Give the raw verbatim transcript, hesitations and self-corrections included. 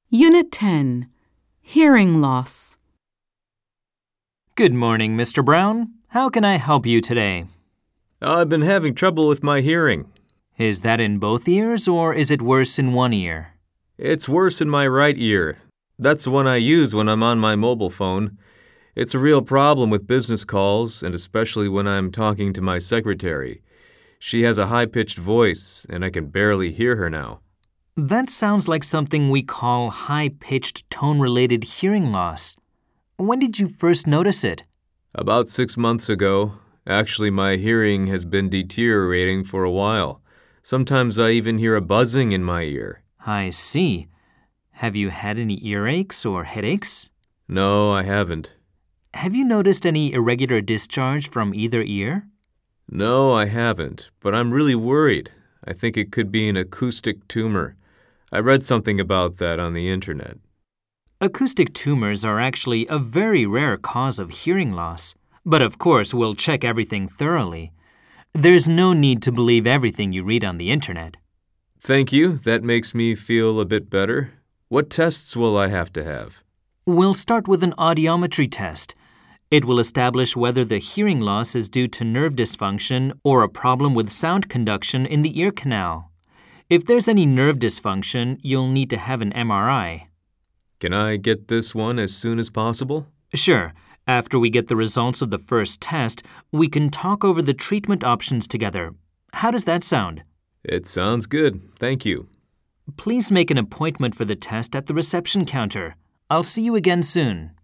Unit ten, Hearing Loss. Good morning, Mister Brown. How can I help you today? I've been having trouble with my hearing. Is that in both ears or is it worse in one ear? It's worse in my right ear. That's the one I use when I'm on my mobile phone. It's a real problem with business calls, and especially when I'm talking to my secretary. She has a high-pitched voice, and I can barely hear her now. That sounds like something we call high-pitched tone-related hearing loss. When did you first notice it? About six months ago. Actually, my hearing has been deteriorating for a while. Sometimes I even hear a buzzing in my ear. I see. Have you had any earaches or headaches? No, I haven't. Have you noticed any irregular discharge from either ear? No, I haven't, but I'm really worried. I think it could be an acoustic tumor. I read something about that on the internet. Acoustic tumors are actually a very rare cause of hearing loss, but of course we'll check everything thoroughly. There's no need to believe everything you read on the internet. Thank you. That makes me feel a bit better. What tests will I have to have? We'll start with an audiometry test. It will establish whether the hearing loss is due to nerve dysfunction or a problem with sound conduction in the ear canal. If there's any nerve dysfunction, you'll need to have an M R I. Can I get this one as soon as possible? Sure. After we get the results of the first test, we can talk over the treatment options together. How does that sound? It sounds good. Thank you. Please make an appointment for the test at the reception counter. I'll see you again soon.